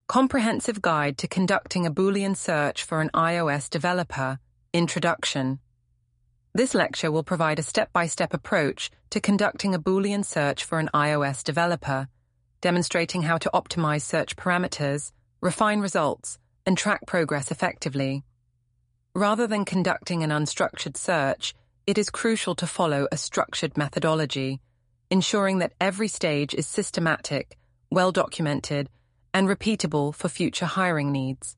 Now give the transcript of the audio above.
Comprehensive Guide to Conducting a Boolean Search for an iOS Developer, Introduction. This lecture will provide a step-by-step approach to conducting a Boolean search for an iOS developer, demonstrating how to optimize search parameters, refine results, and track progress effectively. Rather than conducting an unstructured search, it is crucial to follow a structured methodology, ensuring that every stage is systematic, well-documented, and repeatable for future hiring needs.